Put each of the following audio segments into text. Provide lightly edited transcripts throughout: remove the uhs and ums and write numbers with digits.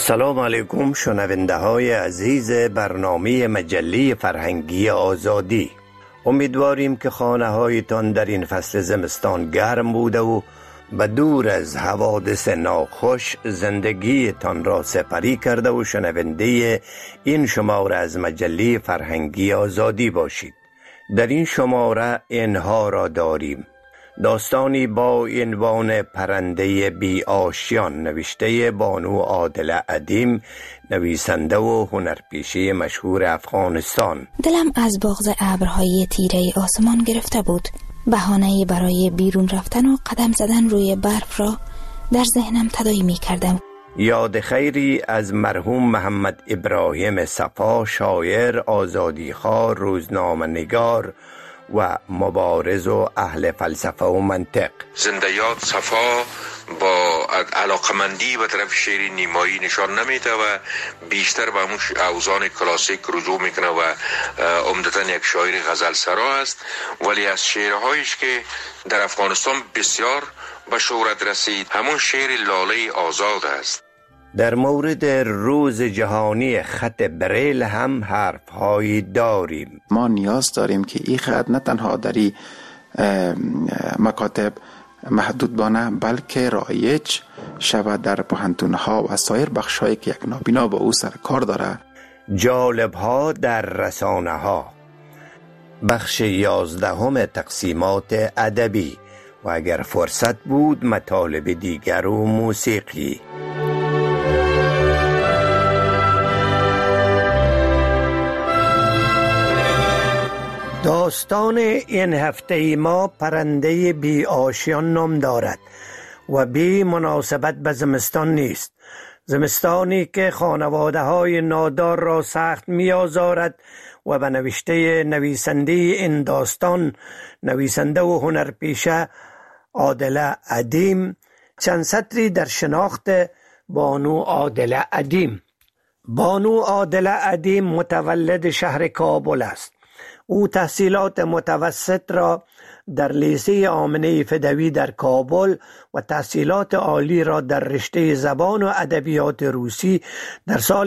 سلام علیکم شنونده های عزیز برنامه مجله فرهنگی آزادی. امیدواریم که خانه هایتان در این فصل زمستان گرم بوده و به دور از حوادث ناخوش زندگیتان را سپری کرده و شنونده این شماره از مجله فرهنگی آزادی باشید. در این شماره اینها را داریم: داستانی با عنوان پرنده بی آشیان نوشته بانو عادله ادیم، نویسنده و هنرپیشه مشهور افغانستان. دلم از بغض ابرهای تیره آسمان گرفته بود. بهانه‌ای برای بیرون رفتن و قدم زدن روی برف را در ذهنم تداعی می کردم. یاد خیری از مرحوم محمد ابراهیم صفا، شاعر، آزادیخواه، روزنامه‌نگار و مبارز و اهل فلسفه و منطق. زنده یاد صفا با علاقمندی به طرف شعر نیمایی نشان نمیده و بیشتر به همون اوزان کلاسیک رجوع میکنه و عمدتاً یک شاعر غزل سرا است، ولی از شعرهایش که در افغانستان بسیار به شهرت رسید همون شعر لاله آزاد است. در مورد روز جهانی خط بریل هم حرف‌هایی داریم. ما نیاز داریم که این خط نه تنها در مکاتب محدود بانه بلکه رایج شود در پوهنتون‌ها و سایر بخش‌هایی که یک نابینا با او سر کار داره. جالب‌ها در رسانه‌ها، بخش 11 تقسیمات ادبی و اگر فرصت بود مطالب دیگر و موسیقی. داستان این هفته ما پرنده بی آشیان نام دارد و بی مناسبت به زمستان نیست. زمستانی که خانواده های نادار را سخت می آزارد و به نوشته نویسنده این داستان، نویسنده و هنرپیشه عادله ادیم، چند سطری در شناخت بانو عادله ادیم. بانو عادله ادیم متولد شهر کابل است. او تحصیلات متوسط را در لیسه آمنه فدوی در کابل و تحصیلات عالی را در رشته زبان و ادبیات روسی در سال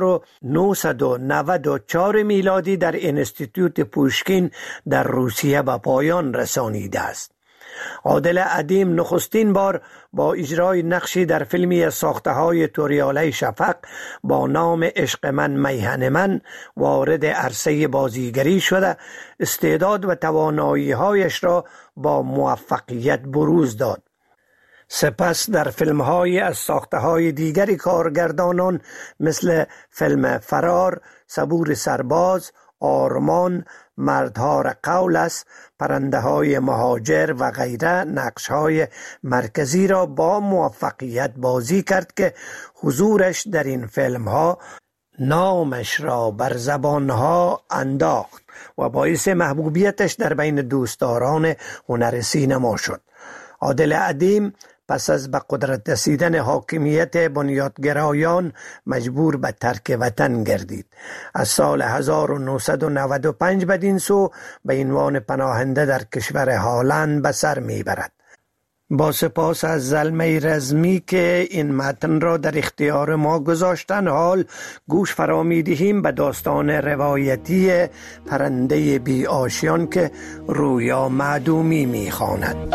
1994 میلادی در انستیتوت پوشکین در روسیه به پایان رسانیده است. عادله ادیم نخستین بار با اجرای نقشی در فیلمی از ساخته‌های توریاله شفق با نام عشق من میهن من وارد عرصه بازیگری شده استعداد و توانایی‌هایش را با موفقیت بروز داد. سپس در فیلم‌های از ساخته‌های دیگری کارگردانان مثل فیلم فرار، صبور سرباز، آرمان، مردها قول است، پرنده های مهاجر و غیره نقش های مرکزی را با موفقیت بازی کرد که حضورش در این فیلم ها نامش را بر زبان ها انداخت و باعث محبوبیتش در بین دوستداران هنر سینما شد. عادله ادیم پس از به قدرت رسیدن حاکمیت بنیادگرایان مجبور به ترک وطن گردید. از سال 1995 بدین سو به عنوان پناهنده در کشور هلند به سر میبرد. با سپاس از زلمه رزمی که این متن را در اختیار ما گذاشتن، حال گوش فرا می‌دهیم به داستان روایتی پرنده بی آشیان که رویا معدومی می‌خواند.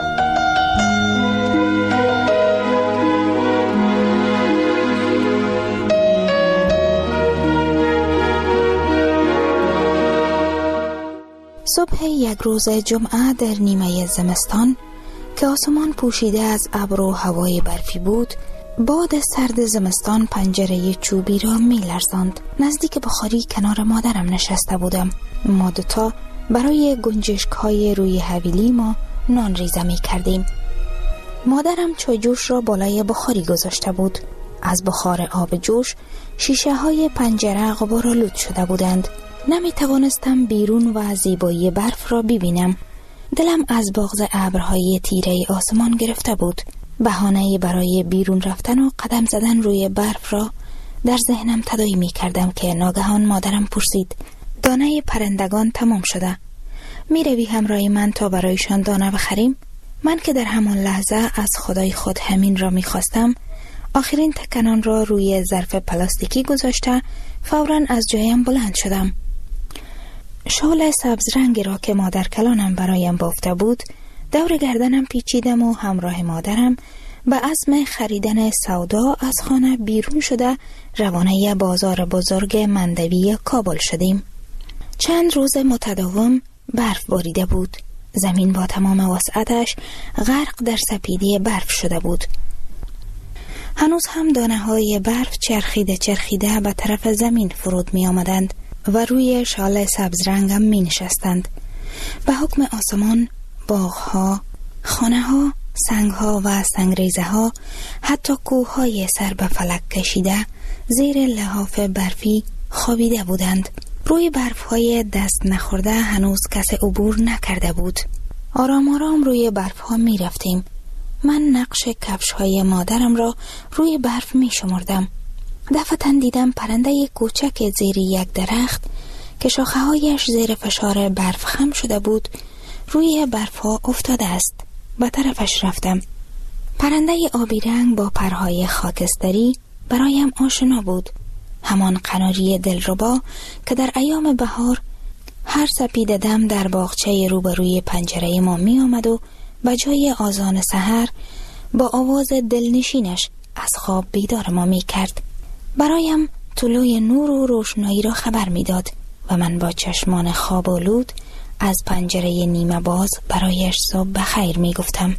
صبح یک روز جمعه در نیمه زمستان که آسمان پوشیده از ابر و هوای برفی بود، باد سرد زمستان پنجره چوبی را می لرزاند. نزدیک بخاری کنار مادرم نشسته بودم. ما دوتا برای گنجشک های روی حویلی ما نان ریزه می کردیم. مادرم چای جوش را بالای بخاری گذاشته بود. از بخار آب جوش شیشه های پنجره غبارآلود شده بودند. نمی توانستم بیرون و زیبایی برف را ببینم. دلم از بغض ابرهای تیره آسمان گرفته بود. بهانه‌ای برای بیرون رفتن و قدم زدن روی برف را در ذهنم تداعی می کردم که ناگهان مادرم پرسید: دانه پرندگان تمام شده، می روی همراه من تا برایشان دانه بخریم؟ من که در همان لحظه از خدای خود همین را می خواستم، آخرین تکنان را روی ظرف پلاستیکی گذاشته فوراً از جایم بلند شدم. شال سبز رنگی را که مادر کلانم برایم بافته بود دور گردنم پیچیدم و همراه مادرم به عزم خریدن سودا از خانه بیرون شده روانه بازار بزرگ مندوی کابل شدیم. چند روز متداوم برف باریده بود. زمین با تمام وسعتش غرق در سپیدی برف شده بود. هنوز هم دانه های برف چرخیده به طرف زمین فرود می آمدند و روی شال سبز رنگم می نشستند. به حکم آسمان، باغها، خانه ها، سنگ ها و سنگریزه ها، حتی کوه های سر به فلک کشیده زیر لحاف برفی خوابیده بودند. روی برف های دست نخورده هنوز کس عبور نکرده بود. آرام آرام روی برف ها می رفتیم. من نقش کفش های مادرم را روی برف می شمردم. دفعتاً دیدم پرنده کوچک زیر یک درخت که شاخه هایش زیر فشار برف خم شده بود روی برف ها افتاده است. به طرفش رفتم. پرنده آبی رنگ با پرهای خاکستری برایم آشنا بود. همان قناری دلربا که در ایام بهار هر سپید دم در باغچه روبروی پنجره ما می آمد و به جای آذان سحر با آواز دلنشینش از خواب بیدار ما می کرد. برایم طلوع نور و روشنایی را خبر می داد و من با چشمان خواب آلود از پنجره نیمه باز برایش صبح بخیر می گفتم.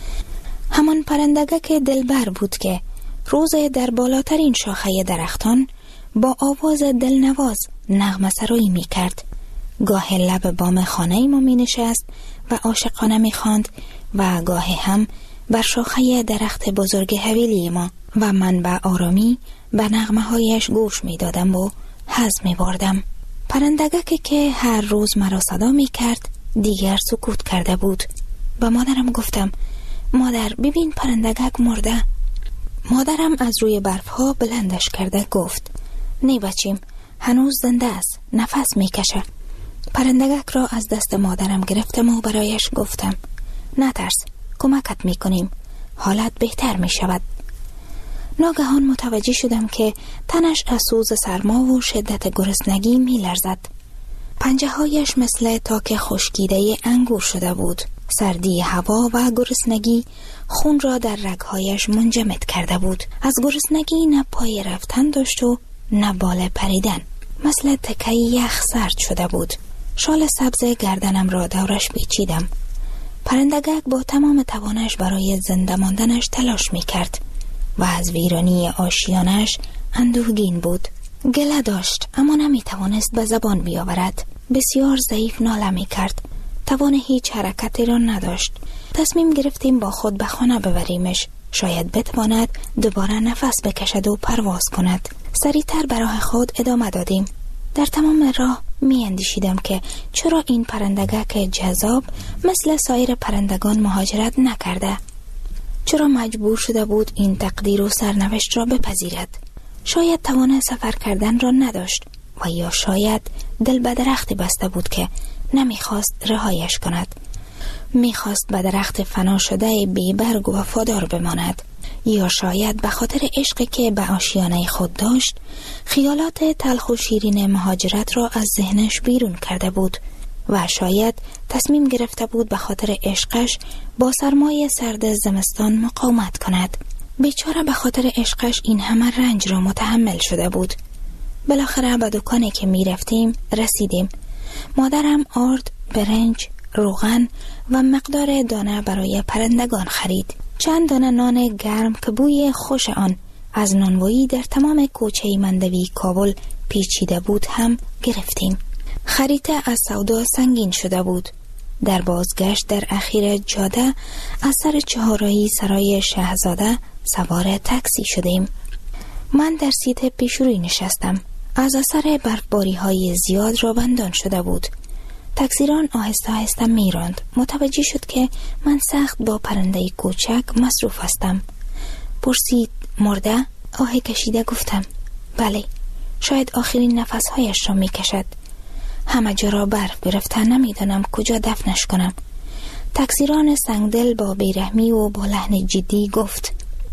همان پرندگک دلبر بود که روز در بالاترین شاخه درختان با آواز دلنواز نغمه سرایی می کرد. گاه لب بام خانه ما می نشست و عاشقانه می خواند و گاه هم بر شاخه درخت بزرگ حویلی ما و من به آرامی به نغمه هایش گوش می دادم و حظ می بردم. پرندگک که هر روز مرا صدا می کرد دیگر سکوت کرده بود. به مادرم گفتم مادر ببین پرندگک مرده. مادرم از روی برف ها بلندش کرده گفت نه بچیم هنوز زنده است، نفس می کشه. پرندگک را از دست مادرم گرفتم و برایش گفتم نترس، کمکت می کنیم، حالت بهتر می شود. ناگهان متوجه شدم که تنش از سوز سرما و شدت گرسنگی می لرزد. پنجه هایش مثل تاک خشکیده انگور شده بود. سردی هوا و گرسنگی خون را در رگهایش منجمد کرده بود. از گرسنگی نه پای رفتن داشت و نه بال پریدن. مثل تکه یخ سرد شده بود. شال سبز گردنم را دورش پیچیدم. پرندگک با تمام توانش برای زنده ماندنش تلاش می کرد و از ویرانی آشیانش اندوهگین بود. گله داشت اما نمی توانست به زبان بیاورد. بسیار ضعیف ناله می کرد. توان هیچ حرکتی را نداشت. تصمیم گرفتیم با خود به خانه ببریمش. شاید بتواند دوباره نفس بکشد و پرواز کند. سریعتر به راه خود ادامه دادیم. در تمام راه می اندیشیدم که چرا این پرندگک جذاب مثل سایر پرندگان مهاجرت نکرده؟ چرا مجبور شده بود این تقدیر و سرنوشت را بپذیرد؟ شاید توان سفر کردن را نداشت و یا شاید دل به درختی بسته بود که نمیخواست رهایش کند. میخواست به درخت فنا شده بی برگ و وفادار بماند. یا شاید به خاطر عشقی که به آشیانه خود داشت خیالات تلخ و شیرین مهاجرت را از ذهنش بیرون کرده بود و شاید تصمیم گرفته بود به خاطر عشقش با سرمای سرد زمستان مقاومت کند. بیچاره به خاطر عشقش این همه رنج را متحمل شده بود. بالاخره به دکانی که می رفتیم رسیدیم. مادرم آرد، برنج، روغن و مقدار دانه برای پرندگان خرید. چند دانه نان گرم که بوی خوش آن از نانوایی در تمام کوچه مندوی کابل پیچیده بود هم گرفتیم. خرید از سودا سنگین شده بود. در بازگشت در اخیر جاده از سر چهارراهی سرای شهزاده سوار تاکسی شدیم. من در سیت پیشروی نشستم. از اثر برفباری های زیاد را بندان شده بود. تاکسیران آهسته آهسته میراند. متوجه شد که من سخت با پرنده کوچک مصروف هستم. پرسید مرده؟ آه کشیده گفتم بله، شاید آخرین نفسهایش را میکشد. همه جا را برف گرفته، نمیدانم کجا دفنش کنم. تاکسیران سنگدل با بیرحمی و با لحن جدی گفت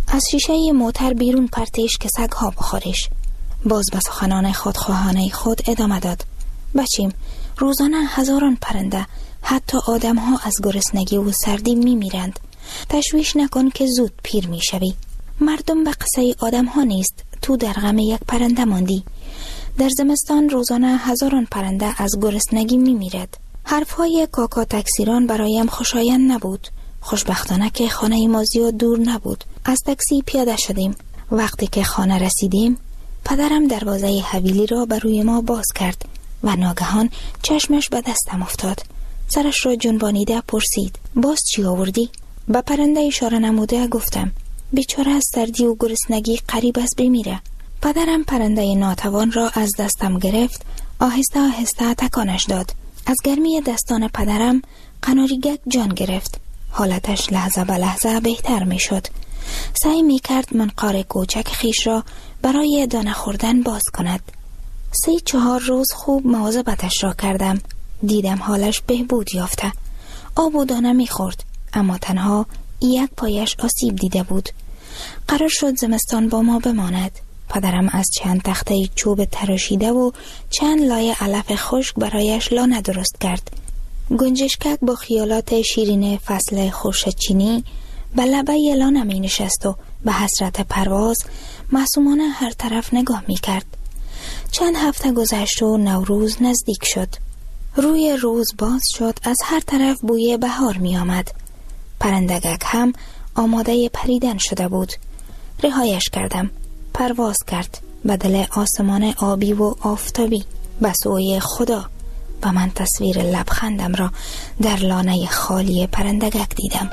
از شیشه موتر بیرون پرتش که سگ‌ها بخورش. باز به سخنان خودخواهانه خود ادامه داد. بچیم، روزانه هزاران پرنده، حتی آدم‌ها از گرسنگی و سردی می‌میرند. تشویش نکن که زود پیر می‌شوی. مردم به قصه آدم‌ها نیست، تو در غم یک پرنده ماندی. در زمستان روزانه هزاران پرنده از گرسنگی می‌میرد. حرف‌های کاکا تکسیران برایم خوشایند نبود. خوشبختانه که خانه ما زیاد دور نبود. از تاکسی پیاده شدیم. وقتی که خانه رسیدیم، پدرم دروازه حویلی را بر روی ما باز کرد و ناگهان چشمش به دستم افتاد. سرش را جنبانیده پرسید: باز چی آوردی؟ به پرنده اشاره نموده گفتم: بیچاره از سردی و گرسنگی قریب است بمیره. پدرم پرنده ناتوان را از دستم گرفت، آهسته آهسته تکانش داد. از گرمی دستان پدرم قناریگک جان گرفت. حالتش لحظه به لحظه بهتر می شد. سعی می کرد منقار کوچک خیش را برای دانه خوردن باز کند. 3-4 روز خوب مواظبتش را کردم. دیدم حالش بهبود یافته. آب و دانه می خورد، اما تنها یک پایش آسیب دیده بود. قرار شد زمستان با ما بماند. پدرم از چند تخته چوب تراشیده و چند لایه علف خشک برایش لانه درست کرد. گنجشکک با خیالات شیرین فصل خورشیدچینی به لبه لانه می نشست و به حسرت پرواز معصومانه هر طرف نگاه می کرد. چند هفته گذشت و نوروز نزدیک شد. روی روز باز شد، از هر طرف بوی بهار می آمد. پرندگک هم آماده پریدن شده بود. رهایش کردم. پرواز کرد به دل آسمان آبی و آفتابی به سوی خدا و من تصویر لبخندم را در لانه خالی پرندگک دیدم.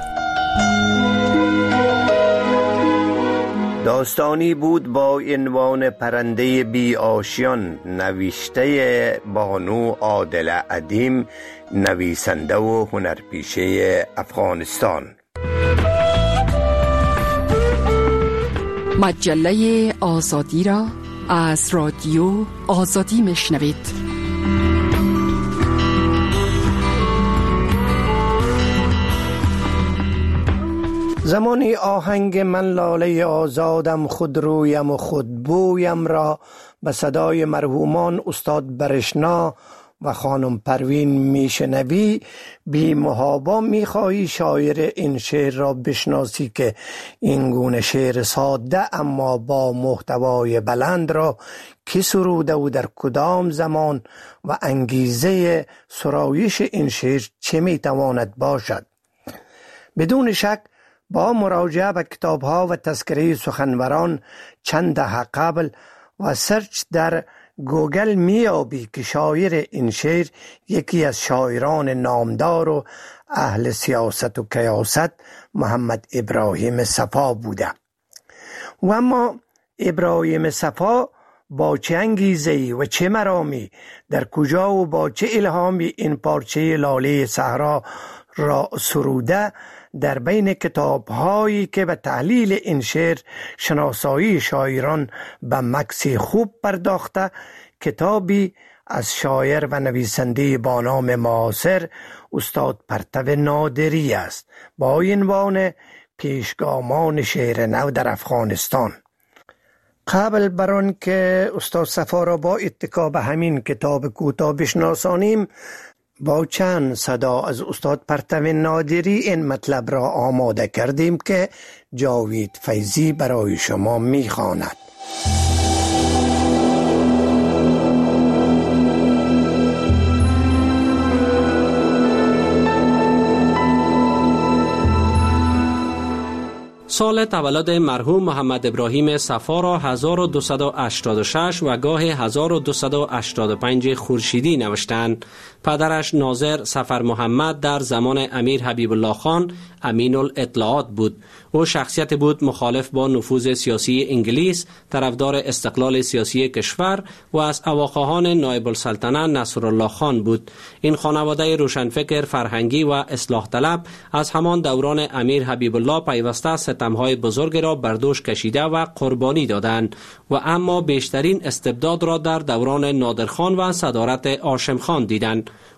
داستانی بود با عنوان پرنده بی آشیان، نوشته بانو عادل ادیم، نویسنده و هنرپیشه افغانستان. مجله آزادی را از رادیو آزادی میشنوید. زمانی آهنگ من لاله آزادم، خود رویم و خود بویم را به صدای مرحومان استاد برشنا و خانم پروین میشنوی، بی محابا میخواهی شاعر این شعر را بشناسی که این گونه شعر ساده اما با محتوای بلند را کی سروده و در کدام زمان و انگیزه سرایش این شعر چه میتواند باشد. بدون شک با مراجعه به کتاب‌ها و تذکره سخنوران چند دهه قبل و سرچ در گوگل میابی که شاعر این شعر یکی از شاعران نامدار و اهل سیاست و کیاست محمد ابراهیم صفا بوده. و اما ابراهیم صفا با چه انگیزه‌ای و چه مرامی در کجا و با چه الهامی این پارچه لاله صحرا را سروده، در بین کتاب‌هایی که به تحلیل این شعر شناسایی شاعران به مکسی خوب پرداخته، کتابی از شاعر و نویسنده با نام معاصر استاد پرتو نادری است با عنوان پیشگامان شعر نو در افغانستان. قبل بر آن که استاد صفا را با اتکا به همین کتاب کوتاه بشناسانیم، با چند صدا از استاد پرتو نادری این مطلب را آماده کردیم که جاوید فیضی برای شما می‌خواند. سال تولد مرحوم محمد ابراهیم صفا را 1286 و گاه 1285 خورشیدی نوشتند. پدرش ناظر سفر محمد در زمان امیر حبیب الله خان امین الاطلاعات بود. او شخصیت بود مخالف با نفوذ سیاسی انگلیس، طرفدار استقلال سیاسی کشور و از اواخران نایب السلطنه نصرالله خان بود. این خانواده روشنفکر فرهنگی و اصلاح طلب از همان دوران امیر حبیب الله پیوسته ستمهای بزرگ را بر دوش کشیده و قربانی دادند و اما بیشترین استبداد را در دوران نادرخان و صدارت هاشم خان دیدند.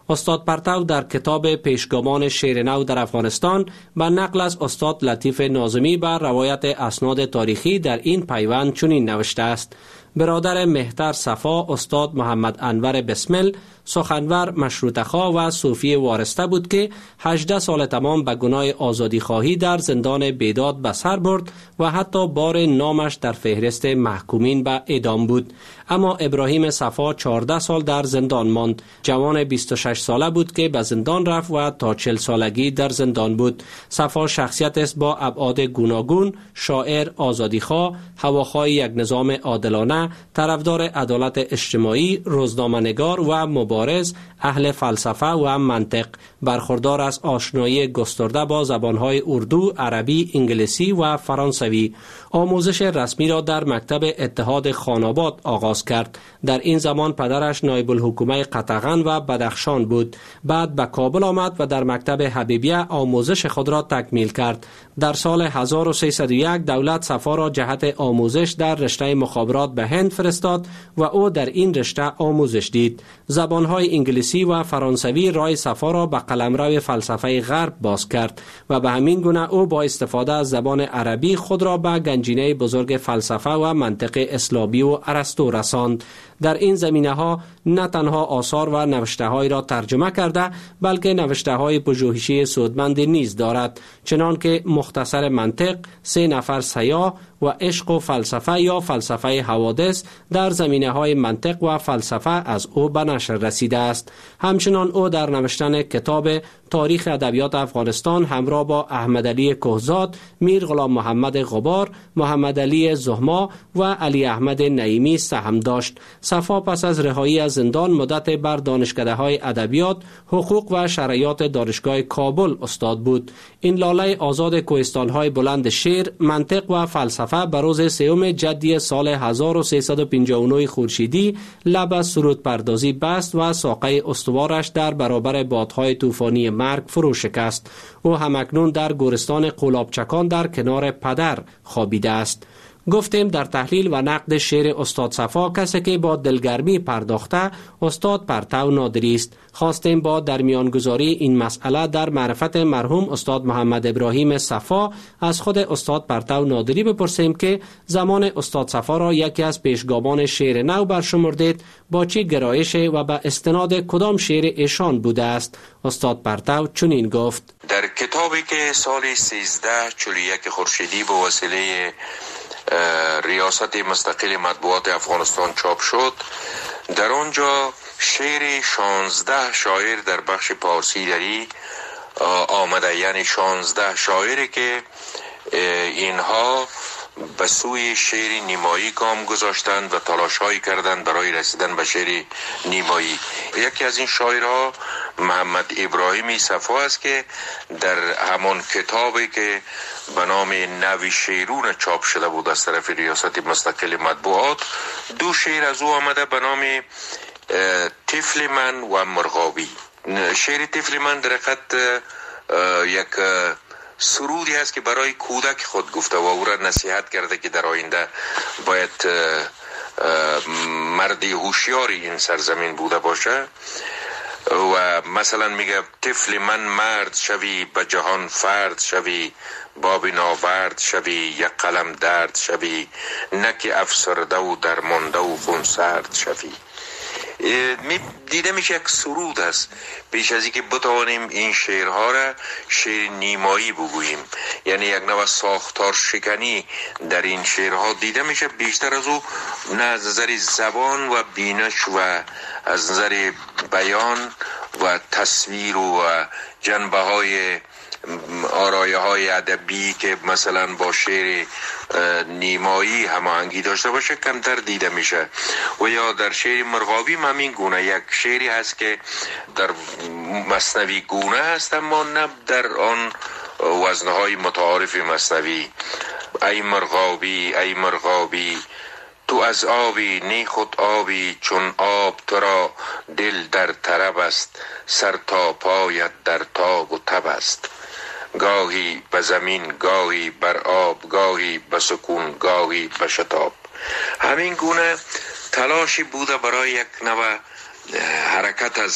استاد پرتو در کتاب پیشگامان شعر نو در افغانستان به نقل از استاد لطیف ناظمی بر روایت اسناد تاریخی در این پیوند چنین نوشته است: برادر مهتر صفا استاد محمد انور بسمل سخنور مشروطه‌خواه و صوفی وارسته بود که 18 سال تمام به گناه آزادی خواهی در زندان بیداد به سر برد و حتی بار نامش در فهرست محکومین به اعدام بود. اما ابراهیم صفا 14 سال در زندان ماند. جوان 26 ساله بود که به زندان رفت و تا 40 سالگی در زندان بود. صفا شخصیت است با ابعاد گوناگون: شاعر، آزادیخواه، هواخواه یک نظام عادلانه، طرفدار عدالت اجتماعی، روزنامه‌نگار و مبارز، اهل فلسفه و منطق، برخوردار از آشنایی گسترده با زبانهای اردو، عربی، انگلیسی و فرانسوی. آموزش رسمی را در مکتب اتحاد خاناباد آغاز کرد. در این زمان پدرش نایب الحکومه قطغن و بدخشان بود. بعد به کابل آمد و در مکتب حبیبیه آموزش خود را تکمیل کرد. در سال 1301 دولت صفا را جهت آموزش در رشته مخابرات به هند فرستاد و او در این رشته آموزش دید. زبانهای انگلیسی و فرانسوی راه صفا را به قلمرو فلسفه غرب باز کرد و به همین گونه او با استفاده از زبان عربی خود را به گنجینه بزرگ فلسفه و منطق اسلامی و ارسطو رساند. در این زمینه ها نه تنها آثار و نوشته های را ترجمه کرده، بلکه نوشته های پژوهشی سودمند نیز دارد، چنان که مختصر منطق، 3 نفر سیاه و عشق و فلسفه یا فلسفه حوادث در زمینه های منطق و فلسفه از او به نشر رسیده است. همچنان او در نوشتن کتاب تاریخ ادبیات افغانستان همراه با احمد علی کهزاد، میر غلام محمد غبار، محمد علی زهما و علی احمد نعیمی سهم داشت. صفا پس از رهایی از زندان مدت بر دانشکده‌های ادبیات، حقوق و شرعیات دانشگاه کابل استاد بود. این لاله آزاد کوهستان‌های بلند شعر، منطق و فلسفه به روز 3 جدی سال 1359 خورشیدی لب از سرود پردازی بست و ساقه استوارش در برابر بادهای طوفانی مرگ فرو شکست. او همکنون در گورستان قلابچکان در کنار پدر خوابیده است. گفتیم در تحلیل و نقد شعر استاد صفا کسی که با دلگرمی پرداخته استاد پرتو نادری است. خواستیم با درمیانگذاری این مسئله در معرفت مرحوم استاد محمد ابراهیم صفا از خود استاد پرتو نادری بپرسیم که زمان استاد صفا را یکی از پیشگامان شعر نو برشمردید، با چه گرایش و به استناد کدام شعر ایشان بوده است. استاد پرتو چنین گفت: در کتابی که سال 1341 خورشیدی به وسیله ریاست مستقل مطبوعات افغانستان چاپ شد، در آنجا شعر 16 شاعر در بخش پارسی دری آمده، یعنی 16 شاعری که اینها به سوی شعر نیمایی گام گذاشتند و تلاش‌هایی کردند برای رسیدن به شعر نیمایی. یکی از این شاعرها محمد ابراهیمی صفا است که در همان کتابی که به نام نوی شیرون چاپ شده بود از طرف ریاست مستقل مطبوعات، 2 شعر از او آمده به نام طفل من و مرغابی. شعر طفل من در حقیقت یک سرودی هست که برای کودک خود گفته و او را نصیحت کرده که در آینده باید مردی هوشیاری این سرزمین بوده باشه. و مثلا میگه طفل من مرد شوی، به جهان فرد شوی، باب ناورد شوی، یک قلم درد شوی، نک افسرده و درمانده و خونسرد شوی. دیده میشه یک سرود است. پیش از اینکه بتوانیم این شعرها را شعر نیمایی بگوییم، یعنی یک نوع ساختار شکنی در این شعرها دیده میشه، بیشتر از او نه از نظر زبان و بینش و از نظر بیان و تصویر و جنبه های آرایه های ادبی که مثلا با شعر نیمایی هماهنگی داشته باشه کمتر دیده میشه. و یا در شعر مرغابی همین گونه یک شعری هست که در مثنوی گونه هست اما نه در آن وزنهای متعارف مثنوی. ای مرغابی ای مرغابی تو از آبی نی خود آبی، چون آب تو را دل در طرب است، سر تا پایت در تاب و تب است. گاهی به زمین گاهی بر آب، گاهی به سکون گاهی به شتاب. همین گونه تلاشی بوده برای یک نوع حرکت از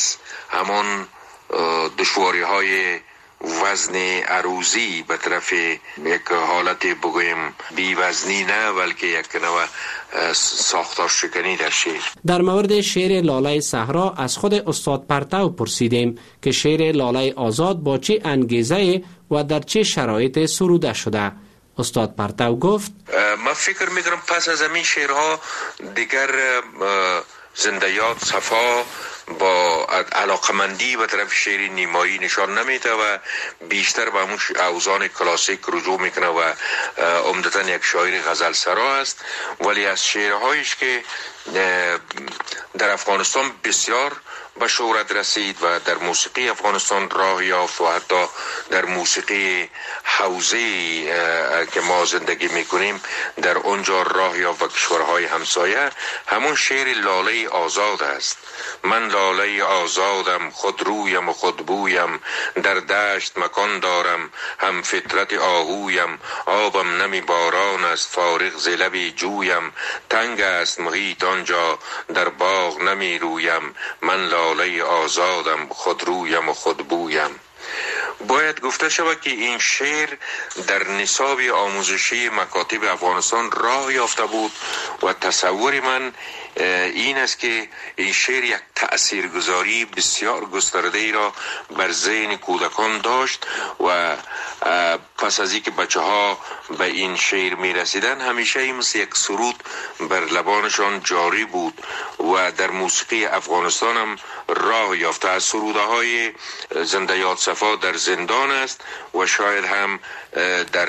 همان دشواری های وزن عروضی به طرف یک حالت بگویم بی وزنی نه، بلکه یک نوع ساختار شکنی در شعر. در مورد شعر لاله صحرا از خود استاد پرتو پرسیدیم که شعر لاله آزاد با چه انگیزه و در چه شرایط سروده شده. استاد پرتو گفت من فکر میکنم پس از این شعرها دیگر زنده یاد صفا با علاقمندی به طرف شعر نیمایی نشان نمیده و بیشتر به همون اوزان کلاسیک رجوع میکنه و عمدتاً یک شاعر غزل سرا است، ولی از شعرهایش که در افغانستان بسیار به شهرت رسید و در موسیقی افغانستان راه یافت و حتی در موسیقی حوزه‌ای که ما زندگی میکنیم در اونجا راه یافت و کشورهای همسایه، همون شعر لاله آزاد است. من لاله آزادم، خود رویم و خود بویم، در دشت مکان دارم، هم فطرت آهویم، آبم نمی باران است، فارغ ز لب جویم، تنگ است محیط آنجا، در باغ نمی رویم، من لاله آزادم، خود رویم و خود بویم. باید گفته شود که این شعر در نصاب آموزشی مکاتب افغانستان راه یافته بود و تصور من این است که این شعر یک تأثیرگذاری بسیار گسترده را بر ذهن کودکان داشت و پس از اینکه بچه ها به این شعر می رسیدن همیشه مثل یک سرود بر لبانشان جاری بود و در موسیقی افغانستان هم راه یافته. از سروده های زنده یاد صفا در زندان است و شاید هم در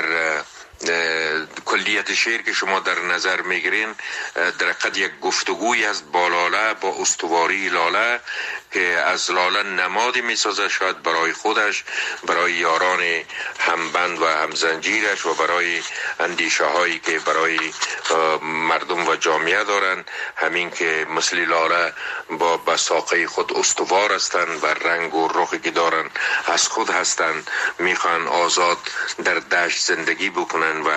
کلیت شعر که شما در نظر میگیرین در حقیقت یک گفتگوی است با لاله، با استواری لاله که از لاله نمادی میسازه، شاید برای خودش، برای یاران همبند و همزنجیرش و برای اندیشه هایی که برای مردم و جامعه دارن، همین که مثل لاله با بساقه خود استوار هستند و رنگ و رخی که دارن از خود هستند، میخوان آزاد در دشت زندگی بکنن و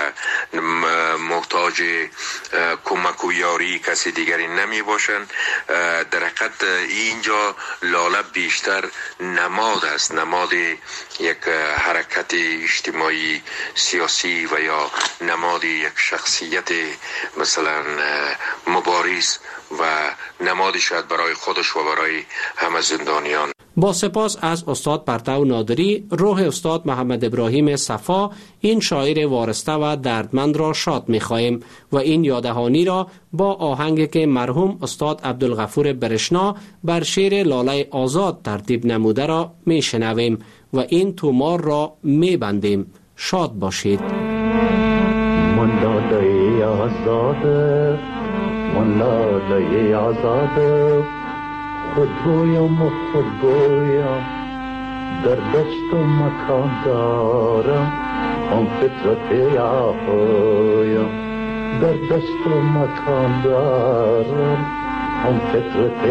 محتاج کمک و یاری کسی دیگری نمی باشن. در حقیقت اینجا لاله بیشتر نماد است، نماد یک حرکت اجتماعی سیاسی و یا نماد یک شخصیت مثلا مبارز و نمادی شاید برای خودش و برای همه زندانیان. با سپاس از استاد پرتو نادری، روح استاد محمد ابراهیم صفا این شاعر وارسته و دردمند را شاد می‌خواهیم و این یادهانی را با آهنگی که مرحوم استاد عبدالغفور برشنا بر شعر لاله آزاد ترتیب نموده را میشنویم و این تومار را میبندیم. شاد باشید. من لاله آزاده، من لاله آزاده، خود گویم و خود گویم، در دشت و مکان دارم، هم فطرت یاهویم، در دشت و مکان دارم، هم فطرت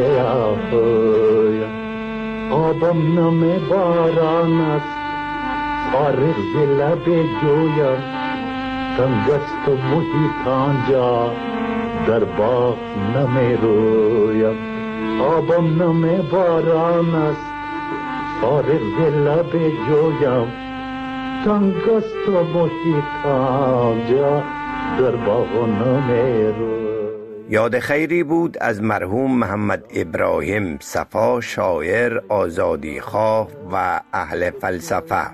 یاهویم. آبم نم باران است، فارغ ز لب جویم، تنگ است و محیط آنجا، در باغ نمی رویم. آبم نم باران است، فارغ ز لب جویم، تنگ است و محیط آنجا، در باغ نمی رویم. یاد خیری بود از مرحوم محمد ابراهیم صفا، شاعر، آزادی خواه و اهل فلسفه.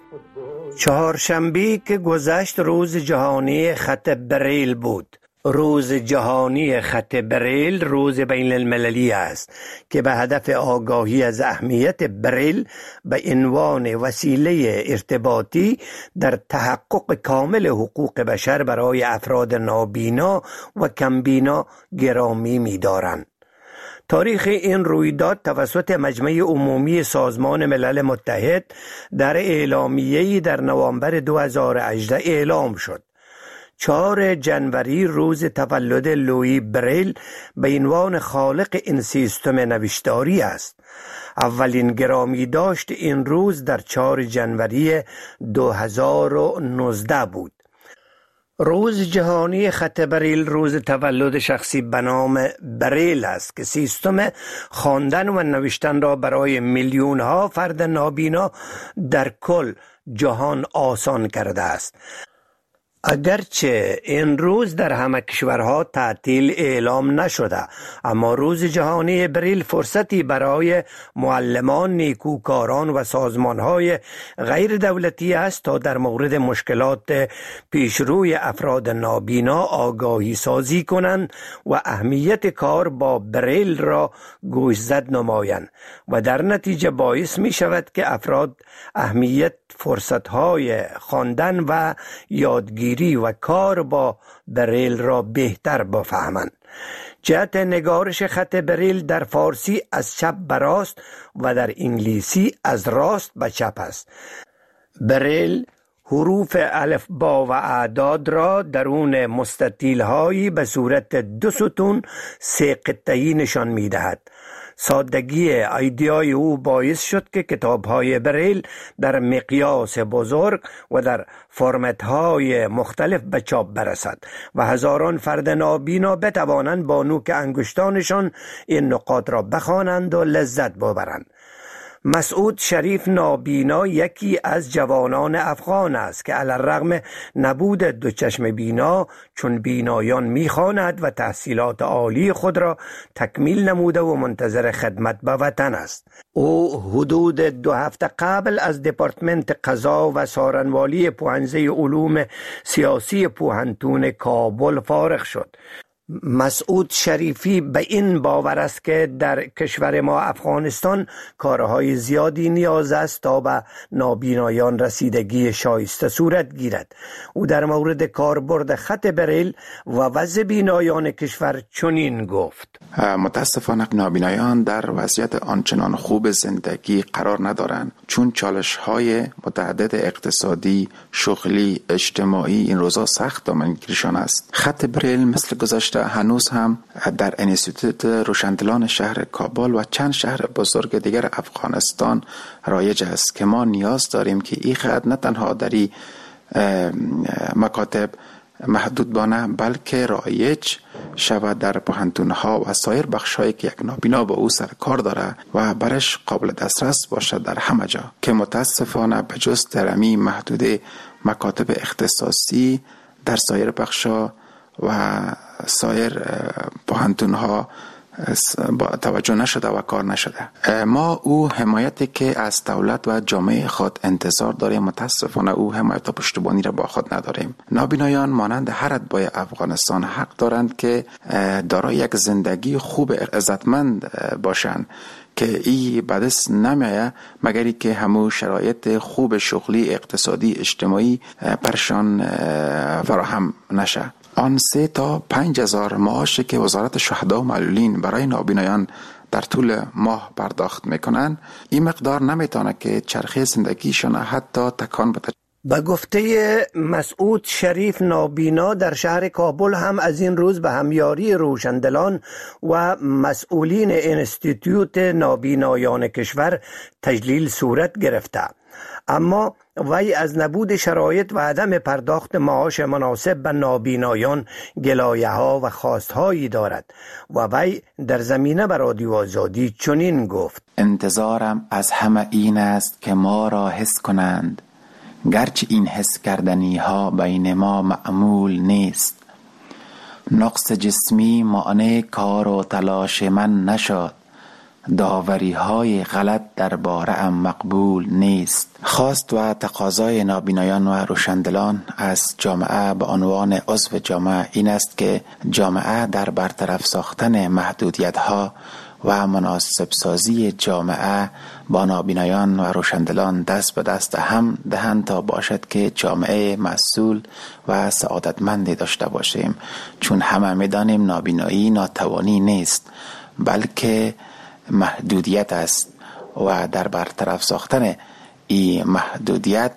چهارشنبه که گذشت روز جهانی خط بریل بود. روز جهانی خط بریل روز بین المللی است که به هدف آگاهی از اهمیت بریل به عنوان وسیله ارتباطی در تحقق کامل حقوق بشر برای افراد نابینا و کمبینا گرامی می‌دارند. تاریخ این رویداد توسط مجمع عمومی سازمان ملل متحد در اعلامیه‌ای در نوامبر 2018 اعلام شد. 4 جنوری روز تولد لویی بریل به عنوان خالق این سیستم نوشتاری است. اولین گرامی داشت این روز در 4 جنوری 2019 بود. روز جهانی خط بریل روز تولد شخصی به نام بریل است که سیستم خواندن و نوشتن را برای میلیون ها فرد نابینا در کل جهان آسان کرده است. اگرچه این روز در همه کشورها تعطیل اعلام نشده، اما روز جهانی بریل فرصتی برای معلمان، نیکوکاران و سازمانهای غیر دولتی است تا در مورد مشکلات پیشروی افراد نابینا آگاهی سازی کنند و اهمیت کار با بریل را گوشزد نمایند و در نتیجه باعث می شود که افراد اهمیت فرصتهای خواندن و یادگیری و کار با بریل را بهتر بفهمند. جهت نگارش خط بریل در فارسی از چپ به راست و در انگلیسی از راست به چپ است. بریل حروف الف با و اعداد را درون مستطیل هایی به صورت 2 ستون 3 قطعی نشان می دهد. سادگی ایدئای او باعث شد که کتاب‌های بریل در مقیاس بزرگ و در فرمت‌های مختلف به چاپ برسد و هزاران فرد نابینا بتوانند با نوک انگشتانشان این نقاط را بخوانند و لذت ببرند. مسعود شریف نابینا یکی از جوانان افغان است که علی الرغم نبود 2 چشم بینا چون بینایان میخواند و تحصیلات عالی خود را تکمیل نموده و منتظر خدمت به وطن است. او حدود 2 هفته قبل از دپارتمنت قضا و سارنوالی پوهنځی علوم سیاسی پوهنتون کابل فارغ شد. مسعود شریفی به این باور است که در کشور ما افغانستان کارهای زیادی نیاز است تا به نابینایان رسیدگی شایسته صورت گیرد. او در مورد کاربرد خط بریل و وضع بینایان کشور چنین گفت: متاسفانه نابینایان در وضعیت آنچنان خوب زندگی قرار ندارند، چون چالش‌های متعدد اقتصادی، شغلی، اجتماعی این روزا سخت دامنگیرشان است. خط بریل مثل گذشته هنوز هم در انستیتوت روشندلان شهر کابل و چند شهر بزرگ دیگر افغانستان رایج است که ما نیاز داریم که این خط نه تنها در مکاتب محدود بانه بلکه رایج شود در پوهنتون‌ها و سایر بخش‌هایی که یک نابینا با او سر کار داره و برش قابل دسترس باشد در همه جا، که متاسفانه به جز در امی محدود مکاتب اختصاصی در سایر بخش‌ها و سایر پوهنتون‌ها توجه نشده و کار نشده. ما او حمایتی که از دولت و جامعه خود انتظار داریم، متاسفانه او حمایت و پشتیبانی را با خود نداریم. نابینایان مانند هر اتباع افغانستان حق دارند که دارای یک زندگی خوب عزتمند باشند که ای بدست نمیایه مگری که همو شرایط خوب شغلی، اقتصادی، اجتماعی برشان فراهم نشه. آن 3 تا 5,000 معاشی که وزارت شهدا و معلولین برای نابینایان در طول ماه پرداخت میکنن، این مقدار نمیتونه که چرخه زندگیشون حتی تکان بده. به گفته مسعود شریف نابینا در شهر کابل هم از این روز به همیاری روشندلان و مسئولین انستیتوت نابینایان کشور تجلیل صورت گرفته، اما وی از نبود شرایط و عدم پرداخت معاش مناسب به نابینایان گلایه ها و خواست هایی دارد و وی در زمینه بر رادیو آزادی چنین گفت: انتظارم از همه این است که ما را حس کنند، گرچه این حس کردنی ها بین ما معمول نیست. نقص جسمی مانع کار و تلاش من نشد، داوری های غلط درباره ام مقبول نیست. خواست و تقاضای نابینایان و روشندلان از جامعه به عنوان عضو جامعه این است که جامعه در برطرف ساختن محدودیت ها و مناسب سازی جامعه با نابینایان و روشندلان دست به دست هم دهند تا باشد که جامعه مسئول و سعادتمندی داشته باشیم، چون همه میدانیم نابینایی ناتوانی نیست بلکه محدودیت است و در برطرف ساختن این محدودیت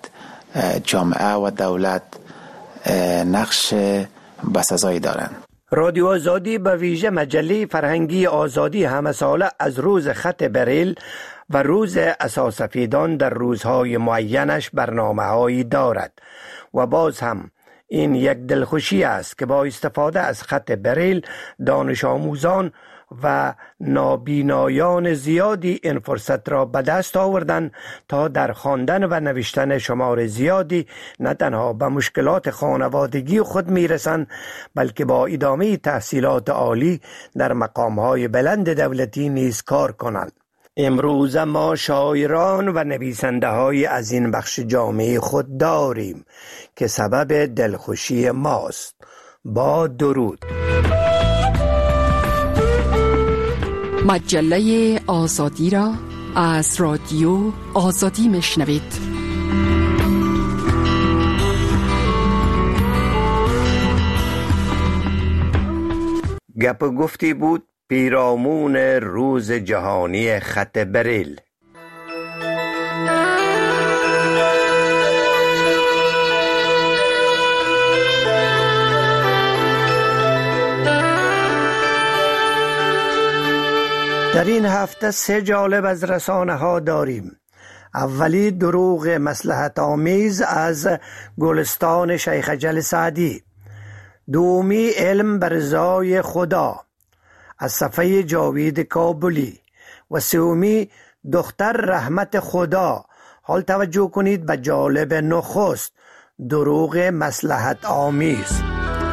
جامعه و دولت نقش بسزایی دارند. رادیو آزادی به ویژه مجله فرهنگی آزادی همه ساله از روز خط بریل و روز اساسفیدان در روزهای معینش برنامه‌هایی دارد و باز هم این یک دلخوشی است که با استفاده از خط بریل دانش آموزان و نابینایان زیادی این فرصت را به دست آوردند تا در خواندن و نوشتن شمار زیادی نه تنها به مشکلات خانوادگی خود میرسند، بلکه با ادامه تحصیلات عالی در مقامهای بلند دولتی نیز کار کنند. امروز ما شاعران و نویسنده های از این بخش جامعه خود داریم که سبب دلخوشی ماست. با درود. مجله آزادی را از رادیو آزادی میشنوید. گپ و گفتی بود پیرامون روز جهانی خط بریل. در این هفته 3 جالب از رسانه ها داریم. اولی دروغ مصلحت آمیز از گلستان شیخ اجل سعدی. دومی علم بر رضای خدا از صفحه جاوید کابلی. و سومی دختر رحمت خدا. حال توجه کنید به جالب نخست، دروغ مصلحت آمیز.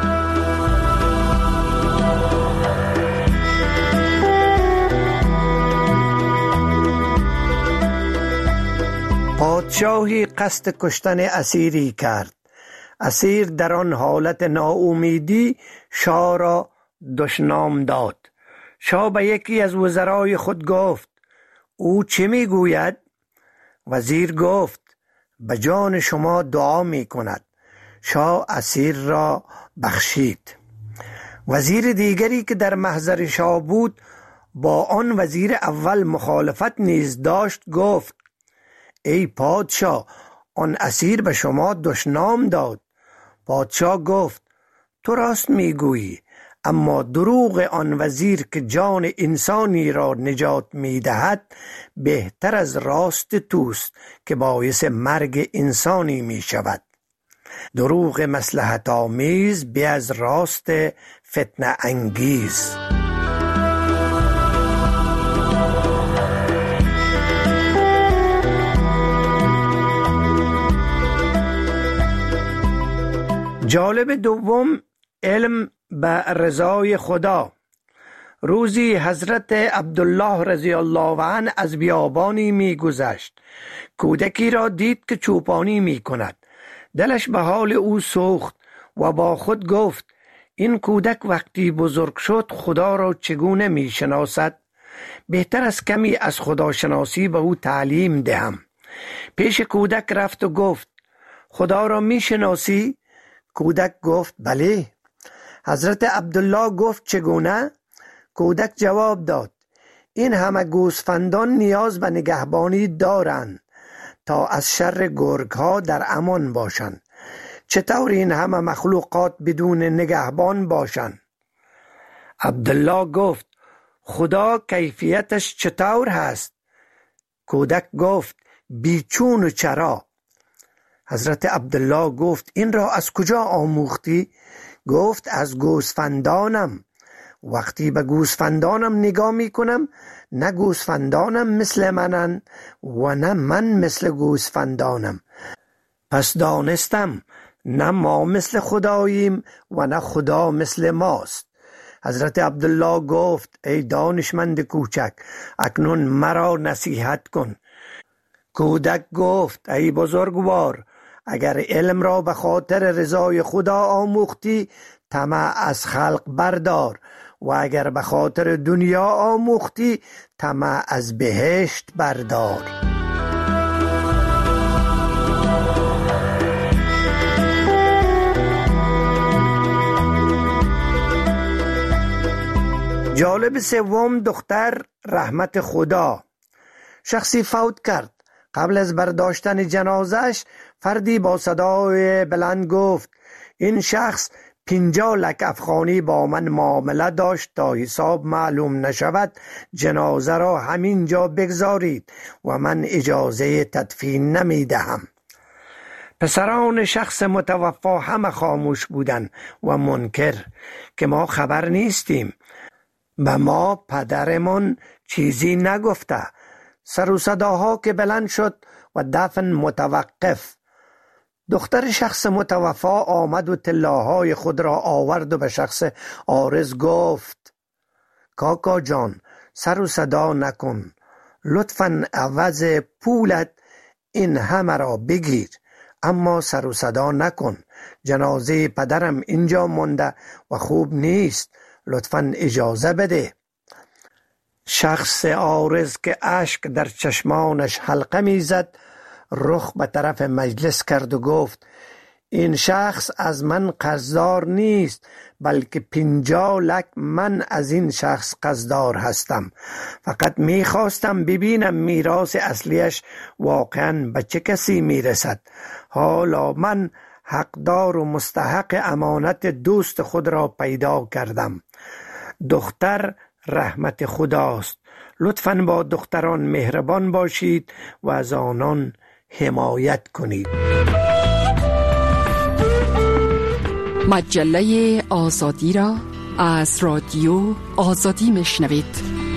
پادشاهی قصد کشتن اسیری کرد. اسیر در آن حالت ناامیدی شاه را دشنام داد. شاه به یکی از وزرای خود گفت او چه میگوید؟ وزیر گفت به جان شما دعا می کند. شاه اسیر را بخشید. وزیر دیگری که در محضر شاه بود با آن وزیر اول مخالفت نیز داشت، گفت ای پادشاه، آن اسیر به شما دشنام داد. پادشاه گفت تو راست میگویی، اما دروغ آن وزیر که جان انسانی را نجات میدهد بهتر از راست توست که باعث مرگ انسانی می شود. دروغ مصلحت آمیز به از راست فتنه انگیز. جالب دوم علم به رضای خدا. روزی حضرت عبدالله رضی الله عنه از بیابانی می گذشت. کودکی را دید که چوپانی می کند. دلش به حال او سوخت و با خود گفت این کودک وقتی بزرگ شد خدا را چگونه می شناسد؟ بهتر از کمی از خداشناسی به او تعلیم دهم. پیش کودک رفت و گفت خدا را می شناسی؟ کودک گفت بله. حضرت عبدالله گفت چگونه؟ کودک جواب داد این همه گوسفندان نیاز به نگهبانی دارند تا از شر گرگ ها در امان باشند. چطور این همه مخلوقات بدون نگهبان باشند؟ عبدالله گفت خدا کیفیتش چطور هست؟ کودک گفت بیچون و چرا. حضرت عبدالله گفت این را از کجا آموختی؟ گفت از گوسفندانم. وقتی به گوسفندانم نگاه می کنم نه گوسفندانم مثل منن و نه من مثل گوسفندانم. پس دانستم نه ما مثل خداییم و نه خدا مثل ماست. حضرت عبدالله گفت ای دانشمند کوچک، اکنون مرا نصیحت کن. کودک گفت ای بزرگوار، اگر علم را به خاطر رضای خدا آموختی طمع از خلق بردار و اگر به خاطر دنیا آموختی طمع از بهشت بردار. جالب سوم دختر رحمت خدا. شخصی فوت کرد. قبل از برداشتن جنازش فردی با صدای بلند گفت این شخص 50 لک افغانی با من معامله داشت، تا حساب معلوم نشود جنازه را همین جا بگذارید و من اجازه تدفین نمی دهم. پسران شخص متوفا همه خاموش بودند و منکر که ما خبر نیستیم و ما پدرمان چیزی نگفته. سر و صداها که بلند شد و دفن متوقف. دختر شخص متوفا آمد و طلاهای خود را آورد و به شخص عارض گفت: کاکا جان، سر و صدا نکن، لطفاً عوض پولت این همه را بگیر، اما سر و صدا نکن، جنازه پدرم اینجا مانده و خوب نیست، لطفاً اجازه بده. شخص عارض که اشک در چشمانش حلقه میزد رخ به طرف مجلس کرد و گفت: این شخص از من قرضدار نیست، بلکه 50 لک من از این شخص قرضدار هستم. فقط میخواستم ببینم میراث اصلیش واقعا به چه کسی میرسد. حالا من حقدار و مستحق امانت دوست خود را پیدا کردم. دختر رحمت خداست. لطفاً با دختران مهربان باشید و از آنان حمایت کنید. مجله آزادی را از رادیو آزادی میشنوید.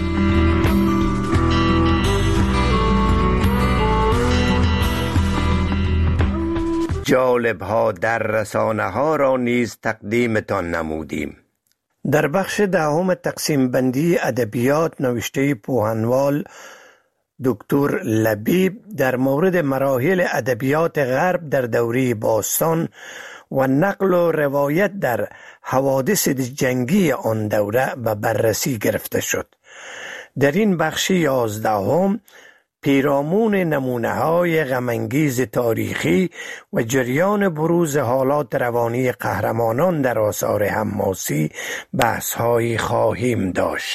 جالب ها در رسانه ها را نیز تقدیمتان نمودیم. در بخش دهم تقسیم بندی ادبیات نوشته پوهنوال دکتر لبیب در مورد مراحل ادبیات غرب در دوره باستان و نقل و روایت در حوادث جنگی آن دوره به بررسی گرفته شد. در این بخش 11 پیرامون نمونه‌های غم‌انگیز تاریخی و جریان بروز حالات روانی قهرمانان در آثار حماسی بحث‌هایی خواهیم داشت.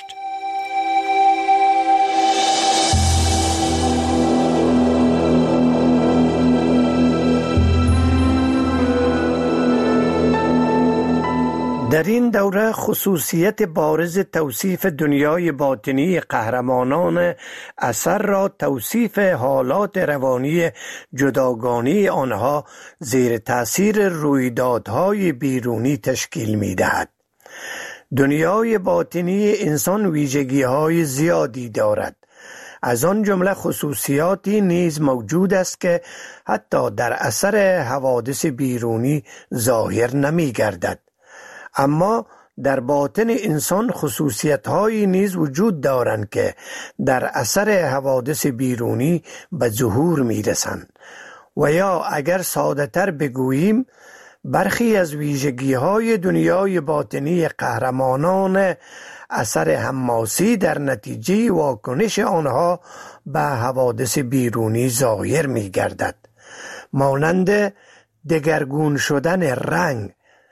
در این دوره خصوصیت بارز توصیف دنیای باطنی قهرمانان اثر را توصیف حالات روانی جداگانه آنها زیر تأثیر رویدادهای بیرونی تشکیل می دهد. دنیای باطنی انسان ویژگی‌های زیادی دارد. از آن جمله خصوصیاتی نیز موجود است که حتی در اثر حوادث بیرونی ظاهر نمی گردد. اما در باطن انسان خصوصیت‌هایی نیز وجود دارند که در اثر حوادث بیرونی به ظهور می‌رسند و یا اگر ساده‌تر بگوییم برخی از ویژگی‌های دنیای باطنی قهرمانان اثر حماسی در نتیجه واکنش آنها به حوادث بیرونی ظاهر می‌گردد، مانند دگرگون شدن رنگ،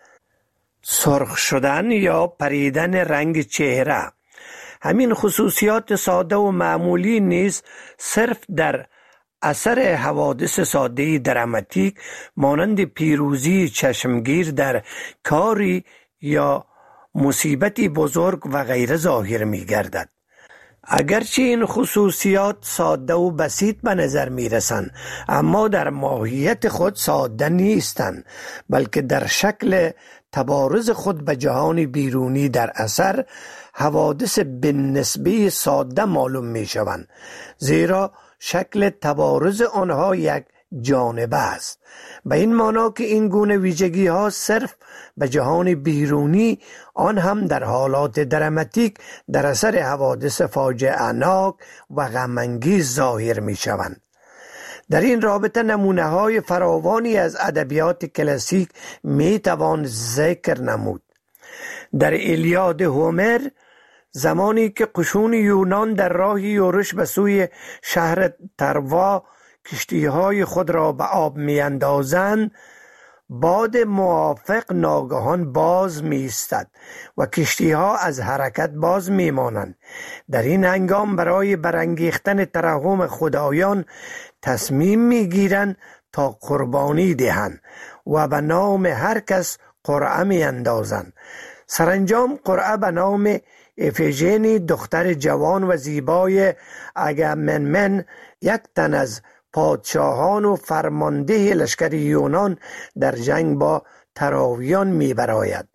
سرخ شدن یا پریدن رنگ چهره. همین خصوصیات ساده و معمولی نیز صرف در اثر حوادث ساده دراماتیک مانند پیروزی چشمگیر در کاری یا مصیبتی بزرگ و غیره ظاهر می گردد. اگرچه این خصوصیات ساده و بسیط به نظر می رسند، اما در ماهیت خود ساده نیستند، بلکه در شکل تبارز خود به جهان بیرونی در اثر حوادث بالنسبه ساده معلوم می شوند، زیرا شکل تبارز آنها یک جانبه است. به این معنا که این گونه ویژگی ها صرف به جهان بیرونی، آن هم در حالات دراماتیک در اثر حوادث فاجعه‌ناک و غم‌انگیز ظاهر می شوند. در این رابطه نمونه های فراوانی از ادبیات کلاسیک می توان ذکر نمود. در ایلیاد هومر، زمانی که قشون یونان در راه یورش به سوی شهر تروا کشتیهای خود را به آب می اندازند، باد موافق ناگهان باز می ایستد و کشتیها از حرکت باز می مانند. در این هنگام برای برانگیختن ترحم خدایان تصمیم می گیرند تا قربانی دهند و به نام هر کس قرعه می اندازند. سرانجام قرعه به نام افیژنی، دختر جوان و زیبای اگاممنون، یک تن از پادشاهان و فرمانده لشکر یونان در جنگ با تراویان می‌براید.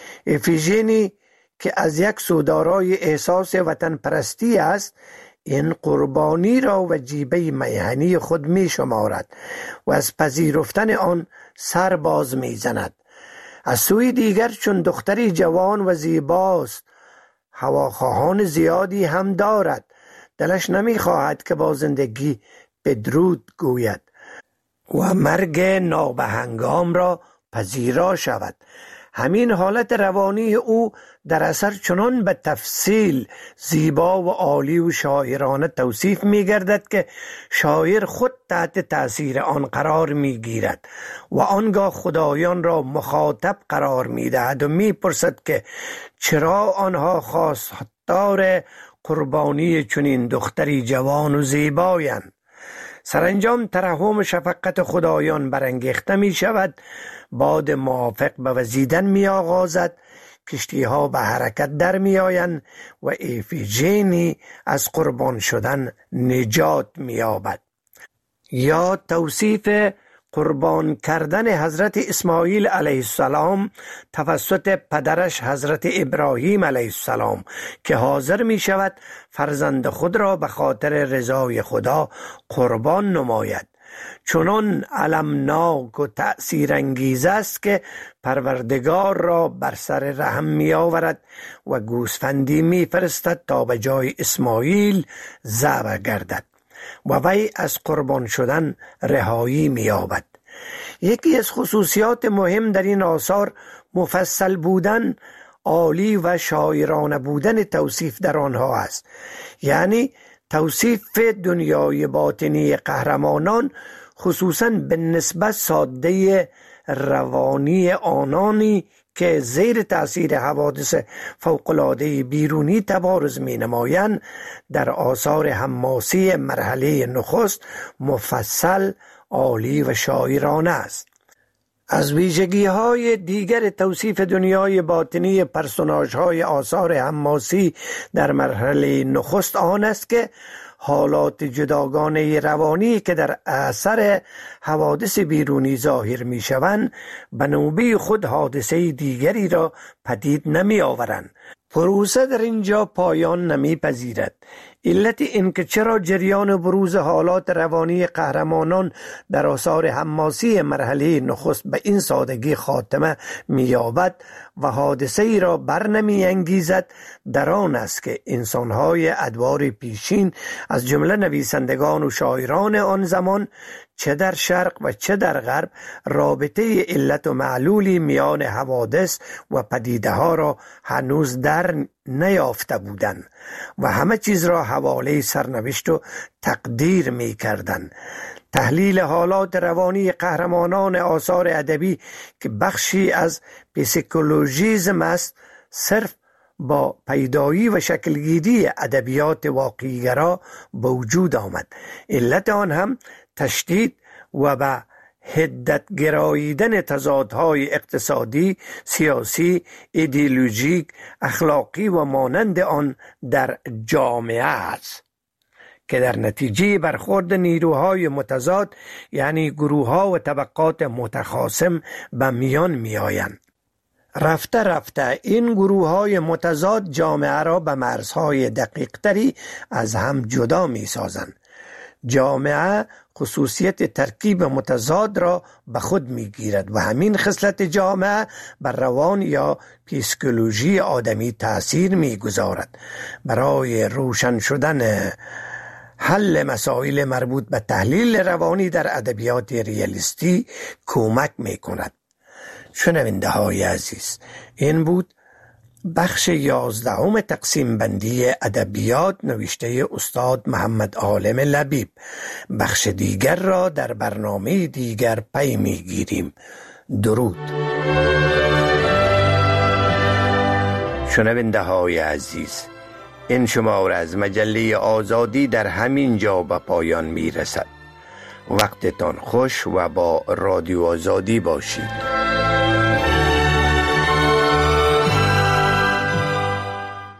افیژنی که از یک سو دارای احساس وطن پرستی است، این قربانی را وجیبه میهنی خود می شمارد و از پذیرفتن آن سر باز می زند. از سوی دیگر چون دختری جوان و زیباست، هواخواهان زیادی هم دارد. دلش نمی خواهد که با زندگی بدرود گوید و مرگ نابهنگام را پذیرا شود. همین حالت روانی او در اثر چنان به تفصیل زیبا و عالی و شاعرانه توصیف می گردد که شاعر خود تحت تأثیر آن قرار می گیرد و آنگاه خدایان را مخاطب قرار می دهد و می پرسد که چرا آنها خواستار قربانی چنین دختری جوان و زیبایند. سرانجام ترحم شفقت خدایان برانگیخته می شود. باد موافق به وزیدن می آغازد. کشتی ها به حرکت در می آیند و افیژنی از قربان شدن نجات می یابد. یا توصیف قربان کردن حضرت اسماعیل علیه السلام توسط پدرش حضرت ابراهیم علیه السلام که حاضر می شود فرزند خود را به خاطر رضای خدا قربان نماید. چنان علمناک و تأثیر انگیز است که پروردگار را بر سر رحم می آورد و گوسفندی می فرستد تا به جای اسماعیل ذبح گردد و وی از قربان شدن رهایی می یابد. یکی از خصوصیات مهم در این آثار مفصل بودن، عالی و شاعرانه بودن توصیف در آنها است. یعنی توصیف دنیای باطنی قهرمانان، خصوصاً به نسبت ساده روانی آنانی که زیر تأثیر حوادث فوق‌العاده بیرونی تبارز می نمایند، در آثار حماسی مرحله نخست مفصل، عالی و شاعرانه است. از ویژگی‌های دیگر توصیف دنیای باطنی پرسوناژهای آثار حماسی در مرحله نخست آن است که حالات جداگانه روانی که در اثر حوادث بیرونی ظاهر می شوند به نوبه خود حادثه دیگری را پدید نمی آورند. پروسه در اینجا پایان نمی پذیرد. علت این که چرا جریان بروز حالات روانی قهرمانان در آثار حماسی مرحله نخست به این سادگی خاتمه می‌یابد و حادثه ای را بر نمی انگیزد در آن است که انسان‌های ادوار پیشین از جمله نویسندگان و شاعران آن زمان چه در شرق و چه در غرب رابطه علت و معلولی میان حوادث و پدیده ها را هنوز در نیافته بودند و همه چیز را حواله سرنوشت و تقدیر می کردند. تحلیل حالات روانی قهرمانان آثار ادبی که بخشی از پسیکولوژیزم است، صرف با پیدایی و شکلگیری ادبیات واقعی‌گرا به وجود آمد. علت آن هم تشدید و به حدت گراییدن تضادهای اقتصادی، سیاسی، ایدئولوژیک، اخلاقی و مانند آن در جامعه است که در نتیجه برخورد نیروهای متضاد، یعنی گروه‌ها و طبقات متخاصم به میان می‌آیند. رفته رفته این گروه‌های متضاد جامعه را به مرزهای دقیق‌تری از هم جدا می‌سازند. جامعه خصوصیت ترکیب متضاد را به خود می‌گیرد و همین خصلت جامعه بر روان یا پیسکولوژی آدمی تأثیر می‌گذارد. برای روشن شدن حل مسائل مربوط به تحلیل روانی در ادبیات ریالیستی کمک می‌کند. شنونده های عزیز، این بود بخش 11 تقسیم بندی ادبیات نوشته استاد محمد عالم لبیب. بخش دیگر را در برنامه دیگر پی می‌گیریم. درود. شنونده های عزیز، این شماره از مجله آزادی در همین جا به پایان می‌رسد. وقتتان خوش و با رادیو آزادی باشید.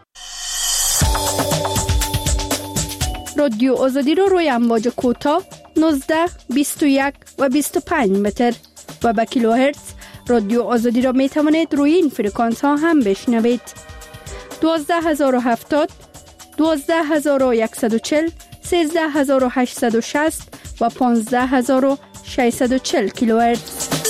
رادیو آزادی رو روی امواج کوتاه 19, 21 و 25 متر و به کیلوهرتز رادیو آزادی را می توانید روی این فرکانس ها هم بشنوید. 12070 12140 13860 و 15640 کیلوهرتز.